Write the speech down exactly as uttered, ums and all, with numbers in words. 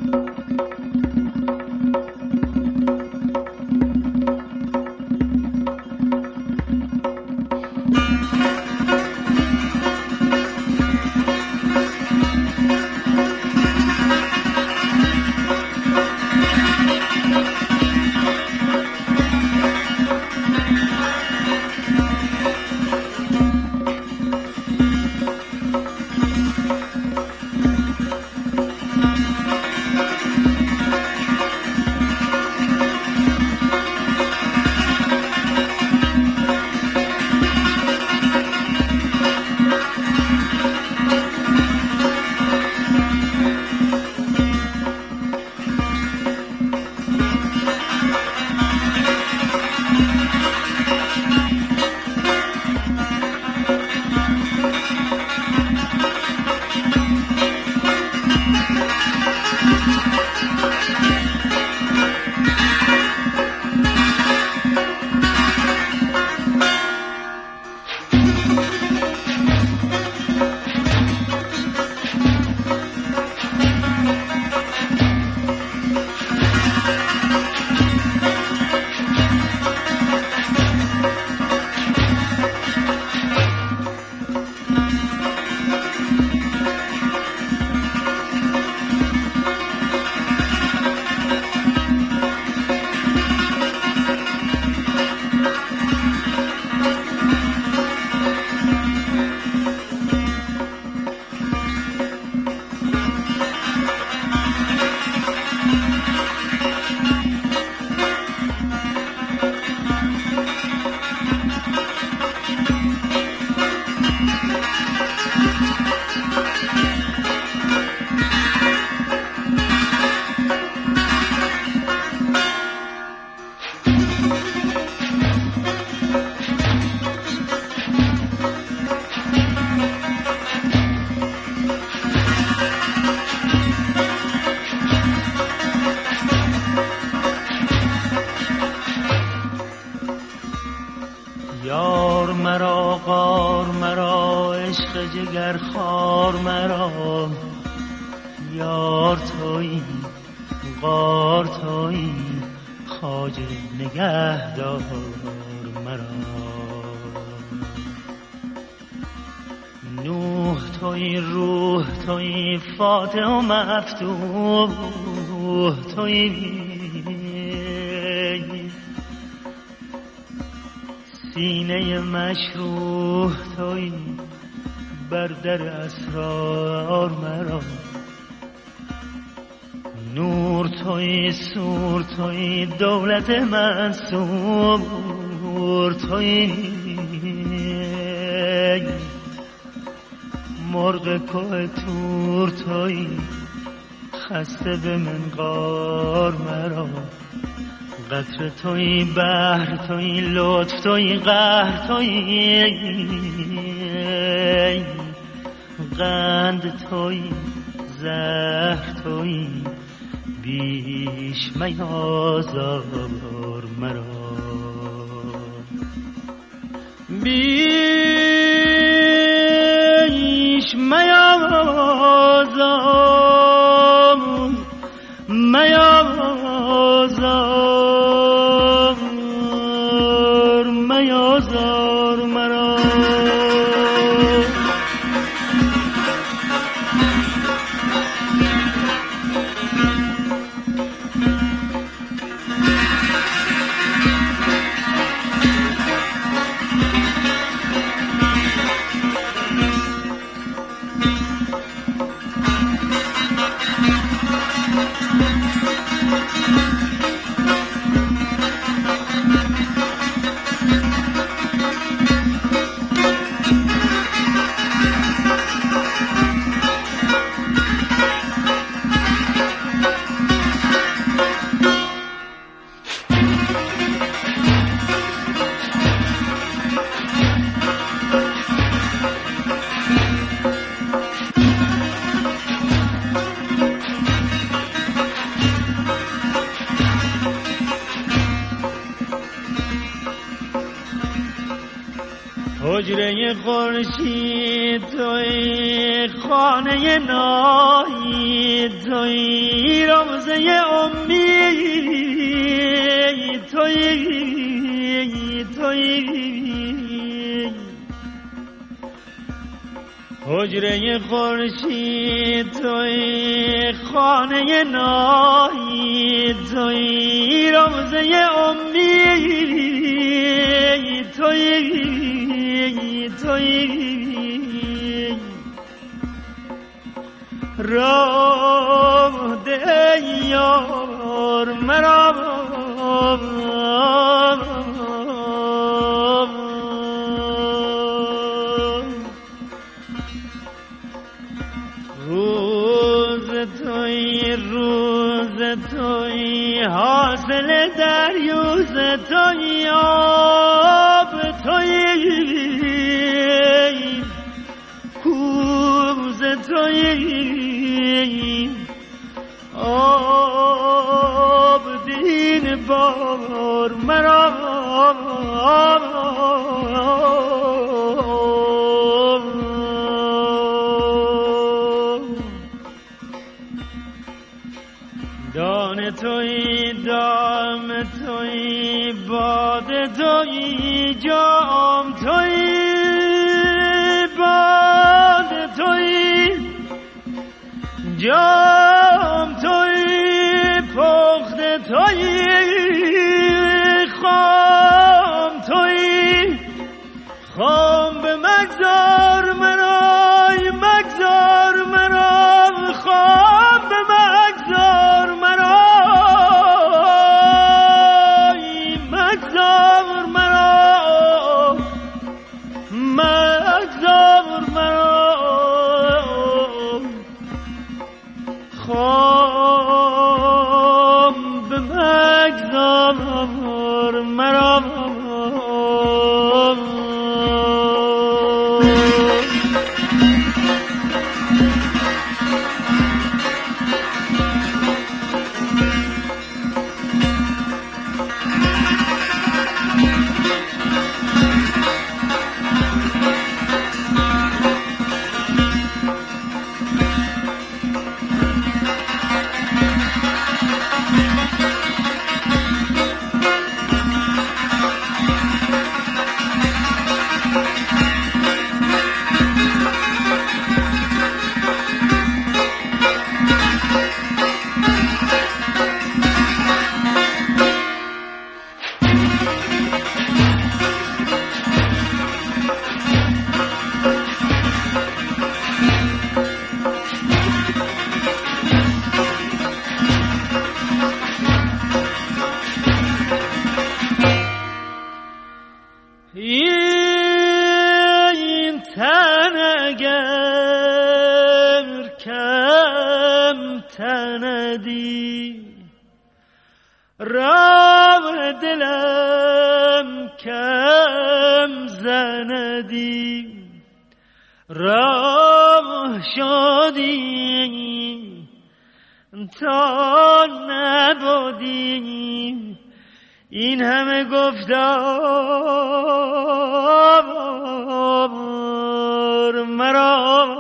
جگر خار مرا، یار تویی غار تویی خواجه نگهدار مرا. نوح تویی روح تویی فاتح و مفتوح تویی، سینه مشروح تویی بر در اسرار مرا. نور تویی سور تویی دولت منصور تویی، مرغ کوه تور تویی خسته به منقار مرا. قطره تویی بحر تویی لطف تویی قهر تویی، قند تویی زهر تویی بیش میازار مرا. بیش میازار میازار میازار مرا. حجره خورشید تویی، خانه نایی تویی، رو تویی، حجره خورشید تویی، خانه نایی تویی، روزه امید تویی تویی، راه ده یار مرا، روز توی روز توی، حاصل دریوز توی، آب توی کوز توی، آب دین بار مرا، دان توی دام توی، باد توی جام توی، باد توی جام توی، پخت توی خام توی، خام به مگذار مرای، مگذار مرا، خام به مگذار مرای، مگذار مرا، مگذار مرا، خام به مگذار مرا. این تن اگر کم تندی، راه دلم کم زندی، راه شدی تا نبودی، این همه گفتار مرا